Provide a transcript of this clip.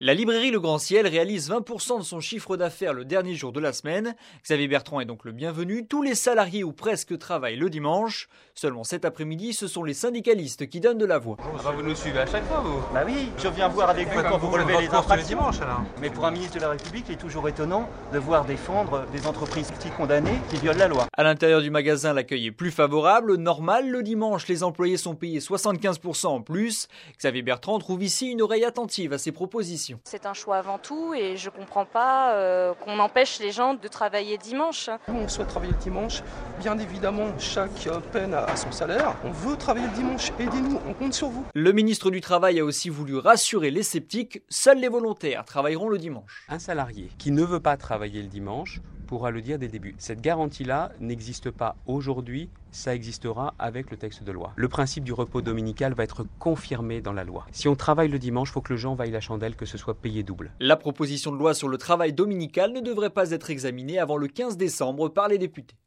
La librairie Le Grand Ciel réalise 20% de son chiffre d'affaires le dernier jour de la semaine. Xavier Bertrand est donc le bienvenu. Tous les salariés ou presque travaillent le dimanche. Seulement cet après-midi, ce sont les syndicalistes qui donnent de la voix. Vous nous suivez à chaque fois, vous? Bah oui, je viens voir avec vous quand vous relevez les infractions. Dimanche, alors. Mais pour un ministre de la République, il est toujours étonnant de voir défendre des entreprises condamnées qui violent la loi. À l'intérieur du magasin, l'accueil est plus favorable. Normal, le dimanche, les employés sont payés 75% en plus. Xavier Bertrand trouve ici une oreille attentive à ses propositions. C'est un choix avant tout et je ne comprends pas qu'on empêche les gens de travailler dimanche. On souhaite travailler le dimanche. Bien évidemment, chaque peine a son salaire. On veut travailler le dimanche. Aidez-nous, on compte sur vous. Le ministre du Travail a aussi voulu rassurer les sceptiques. Seuls les volontaires travailleront le dimanche. Un salarié qui ne veut pas travailler le dimanche pourra le dire dès le début. Cette garantie-là n'existe pas aujourd'hui, ça existera avec le texte de loi. Le principe du repos dominical va être confirmé dans la loi. Si on travaille le dimanche, il faut que le gens vaillent la chandelle, que ce soit payé double. La proposition de loi sur le travail dominical ne devrait pas être examinée avant le 15 décembre par les députés.